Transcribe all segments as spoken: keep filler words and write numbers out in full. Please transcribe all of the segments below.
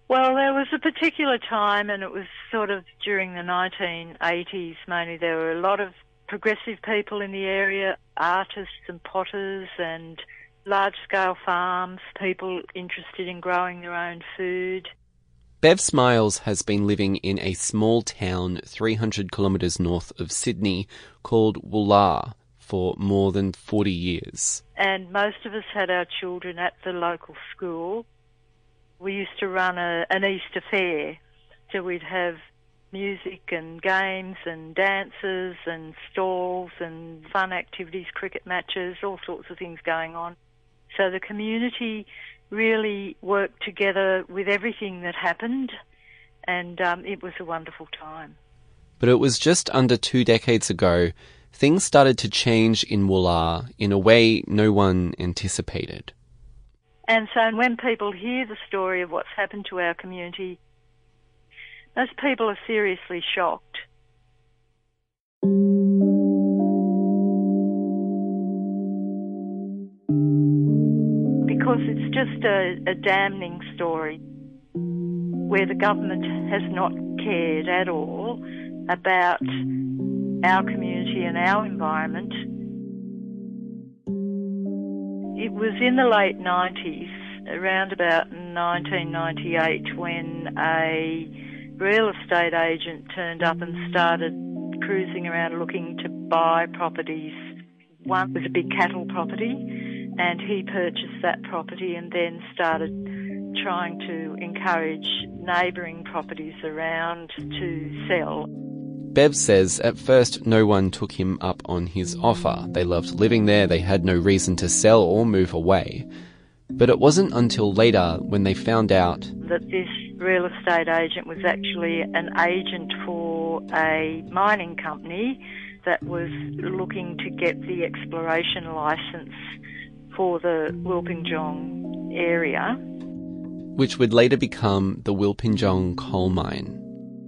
Well, there was a particular time, and it was sort of during the nineteen eighties mainly. There were a lot of progressive people in the area, artists and potters and large-scale farms, people interested in growing their own food. Bev Smiles has been living in a small town three hundred kilometres north of Sydney called Woollahra for more than forty years. And most of us had our children at the local school. We used to run a, an Easter fair, so we'd have music and games and dances and stalls and fun activities, cricket matches, all sorts of things going on. So the community really worked together with everything that happened, and um, it was a wonderful time. But it was just under two decades ago, things started to change in Woollahra in a way no one anticipated. And so when people hear the story of what's happened to our community, most people are seriously shocked. Because it's just a, a damning story where the government has not cared at all about our community and our environment. It was in the late nineties, around about nineteen ninety-eight, when a real estate agent turned up and started cruising around looking to buy properties. One was a big cattle property, and he purchased that property and then started trying to encourage neighbouring properties around to sell. Bev says at first no one took him up on his offer. They loved living there, they had no reason to sell or move away. But it wasn't until later when they found out that this real estate agent was actually an agent for a mining company that was looking to get the exploration licence for the Wilpinjong area, which would later become the Wilpinjong coal mine.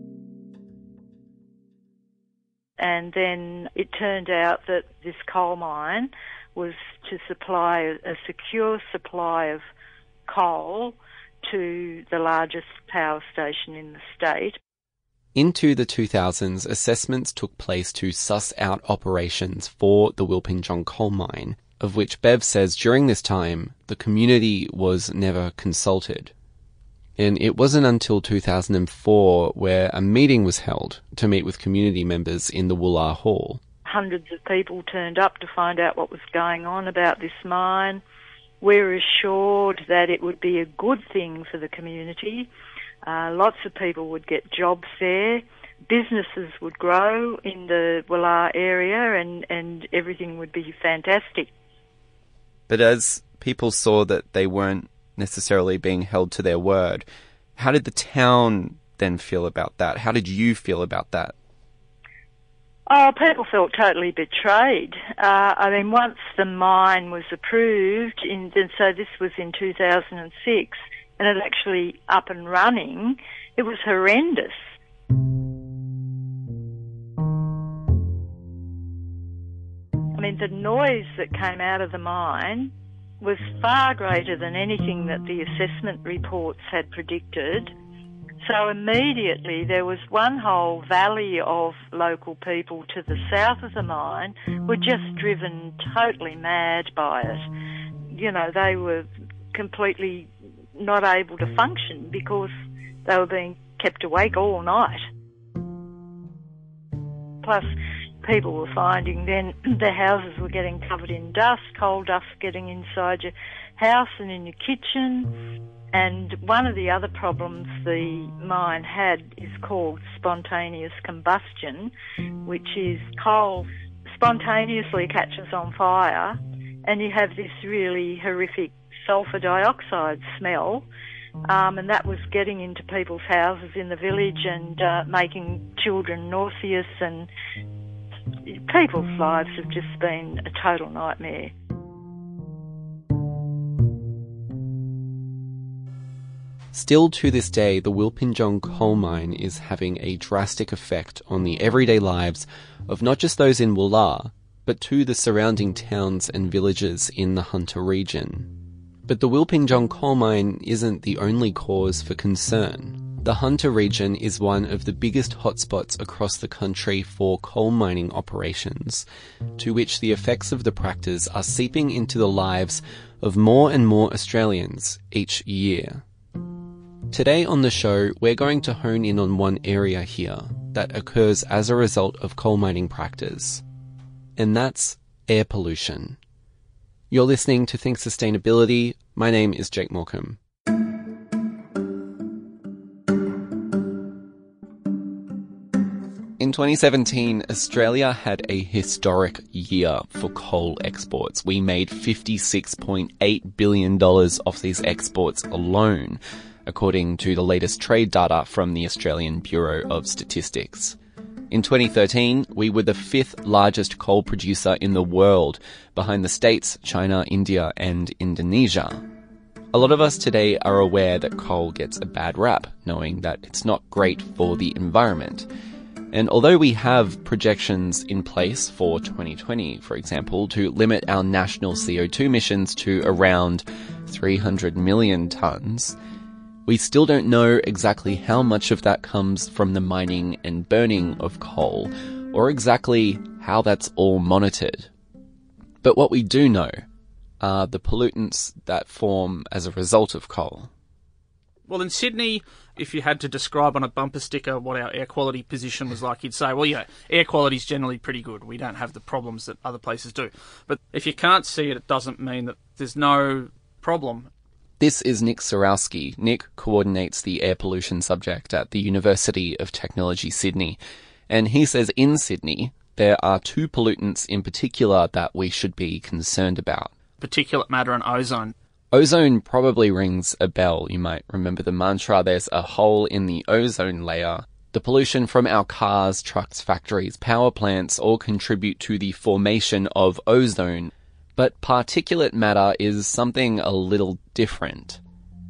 And then it turned out that this coal mine was to supply a secure supply of coal to the largest power station in the state. Into the two thousands, assessments took place to suss out operations for the Wilpinjong coal mine, of which Bev says during this time, the community was never consulted. And it wasn't until two thousand four where a meeting was held to meet with community members in the Woollahra Hall. Hundreds of people turned up to find out what was going on about this mine. We were assured that it would be a good thing for the community. Uh, lots of people would get jobs there. Businesses would grow in the Woollahra area, and, and everything would be fantastic. But as people saw that they weren't necessarily being held to their word, how did the town then feel about that? How did you feel about that? Oh, people felt totally betrayed. Uh, I mean, once the mine was approved, in, and so this was in two thousand six, and it actually up and running, it was horrendous. I mean, the noise that came out of the mine was far greater than anything that the assessment reports had predicted. So immediately there was one whole valley of local people to the south of the mine were just driven totally mad by it. You know, they were completely not able to function because they were being kept awake all night. Plus, people were finding then their houses were getting covered in dust, coal dust getting inside your house and in your kitchen. And one of the other problems the mine had is called spontaneous combustion, which is coal spontaneously catches on fire and you have this really horrific sulphur dioxide smell. Um, and that was getting into people's houses in the village and uh, making children nauseous, and people's lives have just been a total nightmare. Still to this day, the Wilpinjong coal mine is having a drastic effect on the everyday lives of not just those in Woollahra, but to the surrounding towns and villages in the Hunter region. But the Wilpinjong coal mine isn't the only cause for concern. The Hunter region is one of the biggest hotspots across the country for coal mining operations, to which the effects of the practice are seeping into the lives of more and more Australians each year. Today on the show, we're going to hone in on one area here that occurs as a result of coal mining practice, and that's air pollution. You're listening to Think Sustainability. My name is Jake Morecambe. In twenty seventeen, Australia had a historic year for coal exports. We made fifty-six point eight billion dollars off these exports alone, according to the latest trade data from the Australian Bureau of Statistics. In twenty thirteen, we were the fifth largest coal producer in the world, behind the States, China, India, and Indonesia. A lot of us today are aware that coal gets a bad rap, knowing that it's not great for the environment. And although we have projections in place for twenty twenty, for example, to limit our national C O two emissions to around three hundred million tonnes, we still don't know exactly how much of that comes from the mining and burning of coal, or exactly how that's all monitored. But what we do know are the pollutants that form as a result of coal. Well, in Sydney, if you had to describe on a bumper sticker what our air quality position was like, you'd say, well, yeah, air quality is generally pretty good. We don't have the problems that other places do. But if you can't see it, it doesn't mean that there's no problem. This is Nick Sarowski. Nick coordinates the air pollution subject at the University of Technology, Sydney. And he says in Sydney, there are two pollutants in particular that we should be concerned about. Particulate matter and ozone. Ozone probably rings a bell. You might remember the mantra, there's a hole in the ozone layer. The pollution from our cars, trucks, factories, power plants all contribute to the formation of ozone. But particulate matter is something a little different.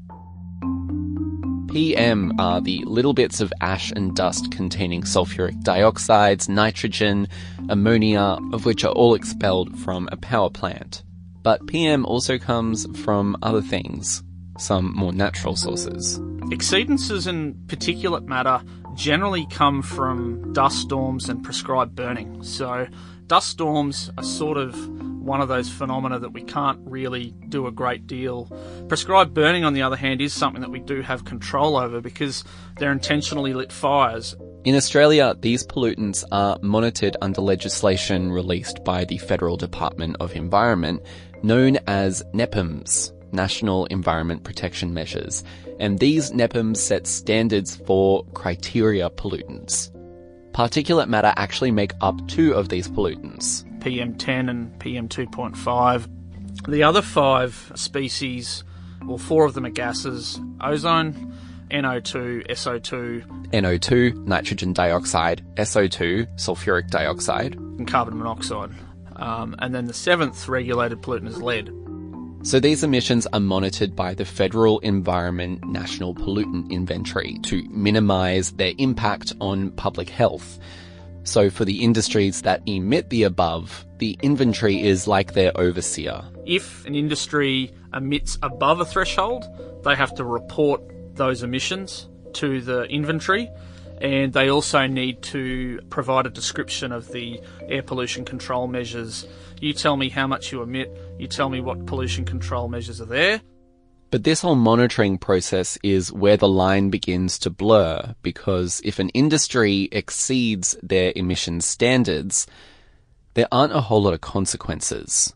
P M are the little bits of ash and dust containing sulfuric dioxides, nitrogen, ammonia, of which are all expelled from a power plant. But P M also comes from other things, some more natural sources. Exceedances in particulate matter generally come from dust storms and prescribed burning. So dust storms are sort of one of those phenomena that we can't really do a great deal. Prescribed burning, on the other hand, is something that we do have control over because they're intentionally lit fires. In Australia, these pollutants are monitored under legislation released by the Federal Department of Environment, known as NEPMs, National Environment Protection Measures. And these NEPMs set standards for criteria pollutants. Particulate matter actually make up two of these pollutants, P M ten and P M two point five. The other five species, well, four of them are gases: ozone, N O two, S O two. N O two, nitrogen dioxide, S O two, sulfuric dioxide. And carbon monoxide. Um, and then the seventh regulated pollutant is lead. So these emissions are monitored by the Federal Environment National Pollutant Inventory to minimise their impact on public health. So for the industries that emit the above, the inventory is like their overseer. If an industry emits above a threshold, they have to report those emissions to the inventory, and they also need to provide a description of the air pollution control measures. You tell me how much you emit, you tell me what pollution control measures are there. But this whole monitoring process is where the line begins to blur, because if an industry exceeds their emission standards, there aren't a whole lot of consequences.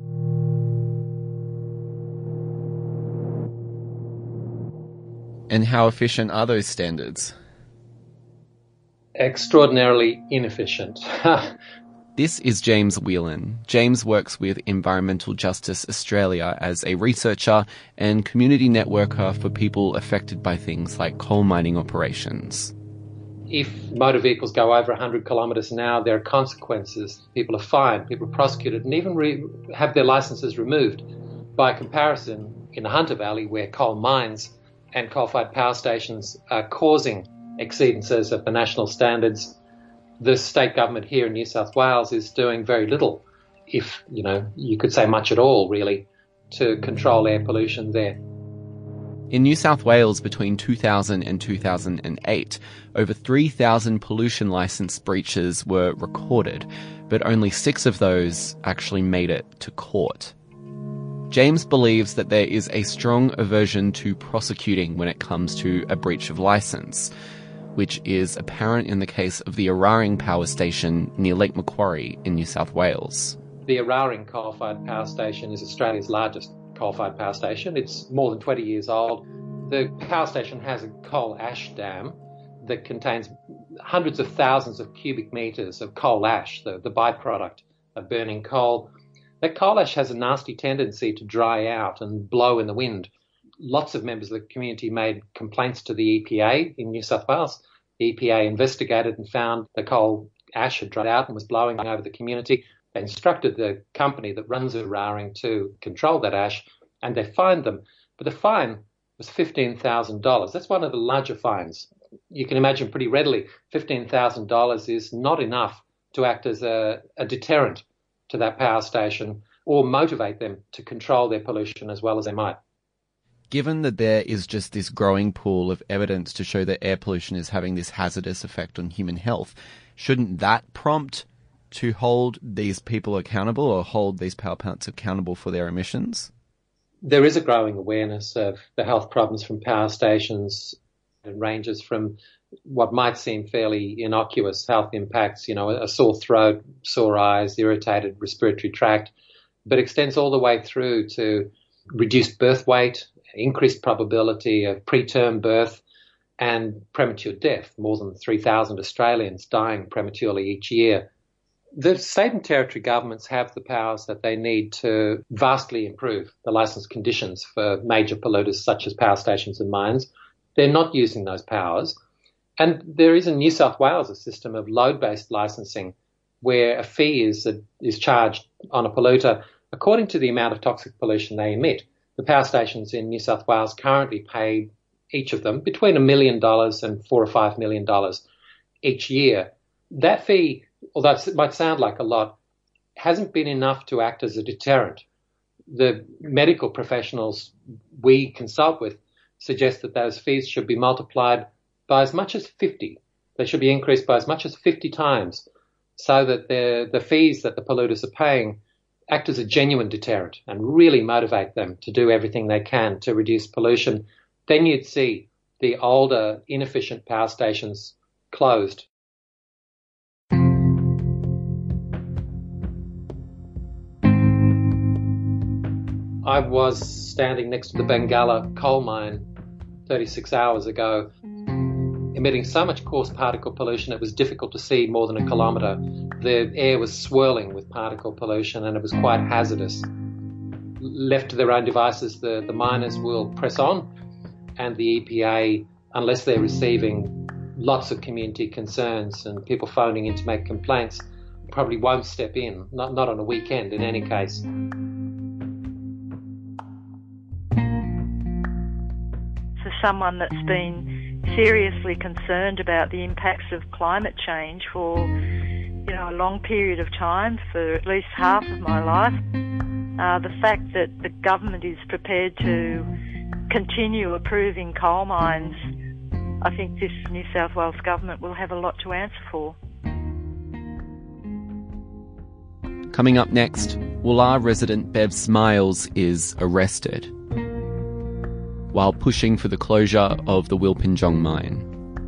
And how efficient are those standards? Extraordinarily inefficient. This is James Whelan. James works with Environmental Justice Australia as a researcher and community networker for people affected by things like coal mining operations. If motor vehicles go over one hundred kilometres an hour, there are consequences. People are fined, people are prosecuted, and even re- have their licences removed. By comparison, in the Hunter Valley, where coal mines and coal-fired power stations are causing exceedances of the national standards, the state government here in New South Wales is doing very little, if, you know, you could say much at all, really, to control air pollution there. In New South Wales between two thousand and two thousand eight, over three thousand pollution licence breaches were recorded, but only six of those actually made it to court. James believes that there is a strong aversion to prosecuting when it comes to a breach of licence, which is apparent in the case of the Eraring Power Station near Lake Macquarie in New South Wales. The Eraring coal-fired power station is Australia's largest coal-fired power station. It's more than twenty years old. The power station has a coal ash dam that contains hundreds of thousands of cubic metres of coal ash, the, the byproduct of burning coal. That coal ash has a nasty tendency to dry out and blow in the wind. Lots of members of the community made complaints to the E P A in New South Wales. The E P A investigated and found the coal ash had dried out and was blowing over the community. They instructed the company that runs Eraring to control that ash, and they fined them. But the fine was fifteen thousand dollars. That's one of the larger fines. You can imagine pretty readily fifteen thousand dollars is not enough to act as a, a deterrent to that power station or motivate them to control their pollution as well as they might. Given that there is just this growing pool of evidence to show that air pollution is having this hazardous effect on human health, shouldn't that prompt to hold these people accountable or hold these power plants accountable for their emissions? There is a growing awareness of the health problems from power stations. It ranges from what might seem fairly innocuous health impacts, you know, a sore throat, sore eyes, irritated respiratory tract, but extends all the way through to reduced birth weight, increased probability of preterm birth, and premature death. More than three thousand Australians dying prematurely each year. The state and territory governments have the powers that they need to vastly improve the licence conditions for major polluters such as power stations and mines. They're not using those powers. And there is in New South Wales a system of load-based licensing where a fee is, is charged on a polluter according to the amount of toxic pollution they emit. The power stations in New South Wales currently pay each of them between a million dollars and four or five million dollars each year. That fee, although it might sound like a lot, hasn't been enough to act as a deterrent. The medical professionals we consult with suggest that those fees should be multiplied by as much as fifty. They should be increased by as much as fifty times so that the, the fees that the polluters are paying act as a genuine deterrent and really motivate them to do everything they can to reduce pollution. Then you'd see the older, inefficient power stations closed. I was standing next to the Bengalla coal mine thirty-six hours ago, emitting so much coarse particle pollution it was difficult to see more than a kilometre. The air was swirling with particle pollution and it was quite hazardous. Left to their own devices, the, the miners will press on, and the E P A, unless they're receiving lots of community concerns and people phoning in to make complaints, probably won't step in, not, not on a weekend in any case. For someone that's been seriously concerned about the impacts of climate change for, you know, a long period of time, for at least half of my life, uh, the fact that the government is prepared to continue approving coal mines, I think this New South Wales government will have a lot to answer for. Coming up next, Woollahra resident Bev Smiles is arrested while pushing for the closure of the Wilpinjong mine.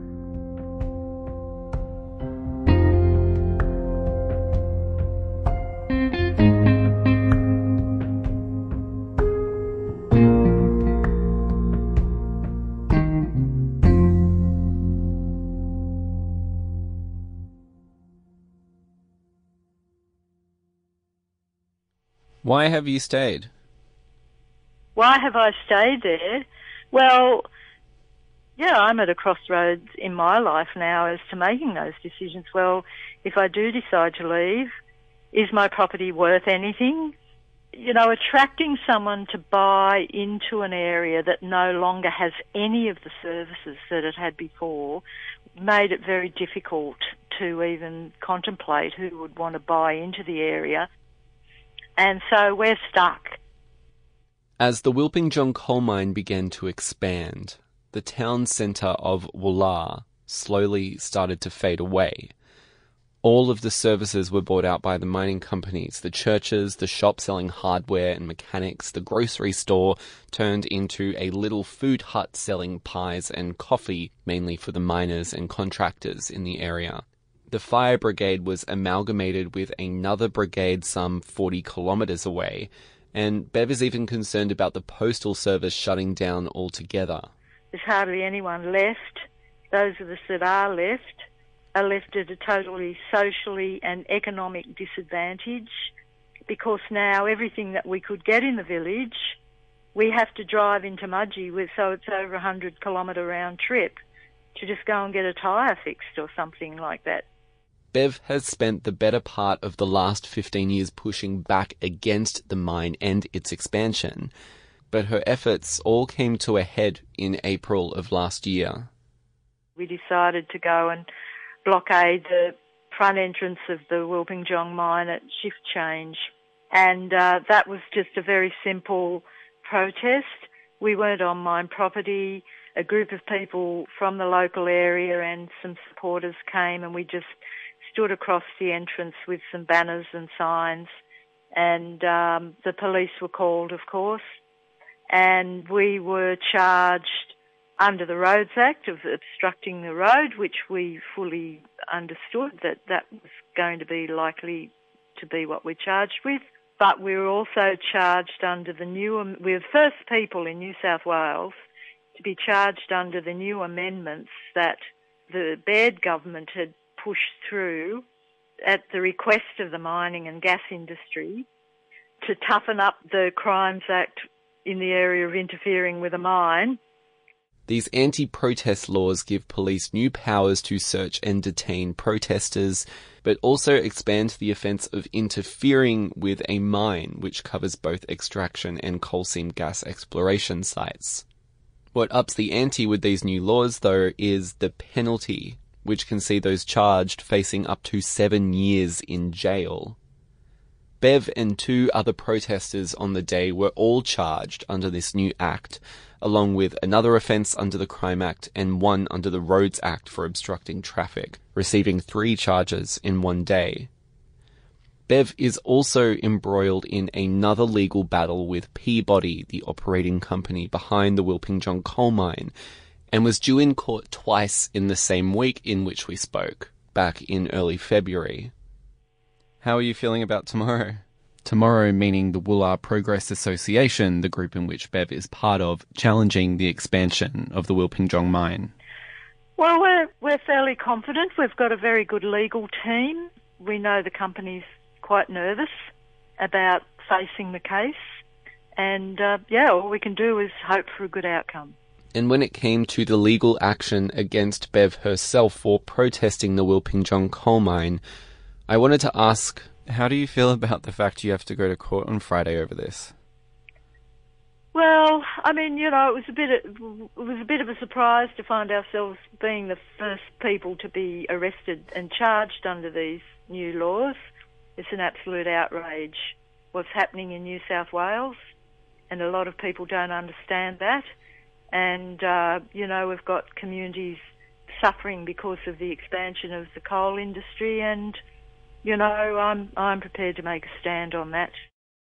Why have you stayed? Why have I stayed there? Well, yeah, I'm at a crossroads in my life now as to making those decisions. Well, if I do decide to leave, is my property worth anything? You know, attracting someone to buy into an area that no longer has any of the services that it had before made it very difficult to even contemplate who would want to buy into the area. And so we're stuck. As the Wilpinjong coal mine began to expand, the town centre of Woollahra slowly started to fade away. All of the services were bought out by the mining companies. The churches, the shop selling hardware and mechanics, the grocery store turned into a little food hut selling pies and coffee, mainly for the miners and contractors in the area. The fire brigade was amalgamated with another brigade some forty kilometres away, and Bev is even concerned about the postal service shutting down altogether. There's hardly anyone left. Those of us that are left are left at a totally socially and economic disadvantage, because now everything that we could get in the village, we have to drive into Mudgee, with, so it's over a hundred kilometre round trip to just go and get a tyre fixed or something like that. Bev has spent the better part of the last fifteen years pushing back against the mine and its expansion, but her efforts all came to a head in April of last year. We decided to go and blockade the front entrance of the Wilpinjong mine at shift change. And uh, that was just a very simple protest. We weren't on mine property. A group of people from the local area and some supporters came, and we just stood across the entrance with some banners and signs. And um, the police were called, of course. And we were charged under the Roads Act of obstructing the road, which we fully understood that that was going to be likely to be what we're charged with. But we were also charged under the new, we're the first people in New South Wales to be charged under the new amendments that the Baird government had pushed through at the request of the mining and gas industry to toughen up the Crimes Act in the area of interfering with a mine. These anti-protest laws give police new powers to search and detain protesters, but also expand the offence of interfering with a mine, which covers both extraction and coal seam gas exploration sites. What ups the ante with these new laws, though, is the penalty, which can see those charged facing up to seven years in jail. Bev and two other protesters on the day were all charged under this new act, along with another offence under the Crime Act and one under the Roads Act for obstructing traffic, receiving three charges in one day. Bev is also embroiled in another legal battle with Peabody, the operating company behind the Wilpinjong coal mine, and was due in court twice in the same week in which we spoke, back in early February. How are you feeling about tomorrow? Tomorrow meaning the Woollahra Progress Association, the group in which Bev is part of, challenging the expansion of the Wilpinjong mine. Well, we're, we're fairly confident. We've got a very good legal team. We know the company's quite nervous about facing the case. And, uh, yeah, all we can do is hope for a good outcome. And when it came to the legal action against Bev herself for protesting the Wilpinjong coal mine, I wanted to ask, how do you feel about the fact you have to go to court on Friday over this? Well, I mean, you know, it was a bit of, it was a bit of a surprise to find ourselves being the first people to be arrested and charged under these new laws. It's an absolute outrage what's happening in New South Wales, and a lot of people don't understand that. And, uh, you know, we've got communities suffering because of the expansion of the coal industry, and you know, I'm I'm prepared to make a stand on that.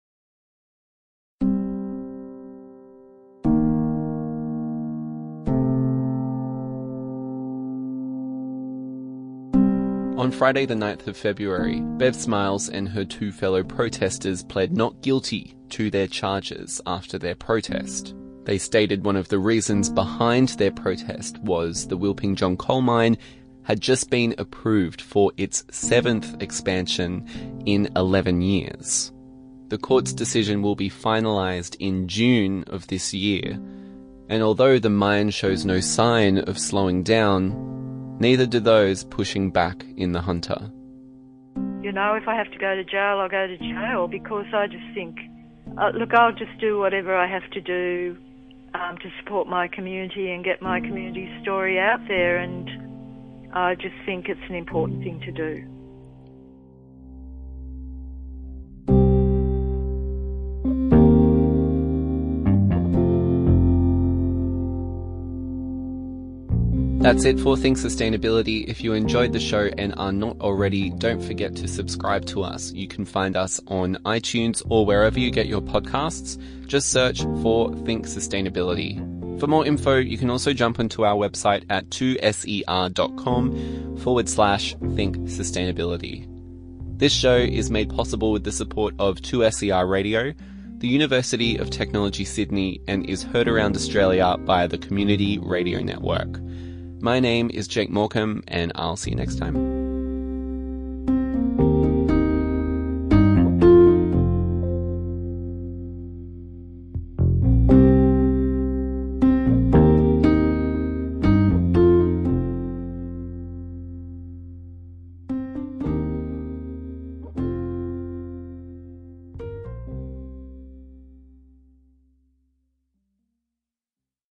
On Friday the ninth of February, Bev Smiles and her two fellow protesters pled not guilty to their charges after their protest. They stated one of the reasons behind their protest was the Wilpinjong coal mine had just been approved for its seventh expansion in eleven years. The court's decision will be finalised in June of this year, and although the mine shows no sign of slowing down, neither do those pushing back in the Hunter. You know, if I have to go to jail, I'll go to jail, because I just think, uh, look, I'll just do whatever I have to do um, to support my community and get my community story out there, and I just think it's an important thing to do. That's it for Think Sustainability. If you enjoyed the show and are not already, don't forget to subscribe to us. You can find us on iTunes or wherever you get your podcasts. Just search for Think Sustainability. For more info, you can also jump onto our website at two ser.com forward slash think sustainability. This show is made possible with the support of two S E R Radio, the University of Technology Sydney, and is heard around Australia by the Community Radio Network. My name is Jake Morecambe, and I'll see you next time.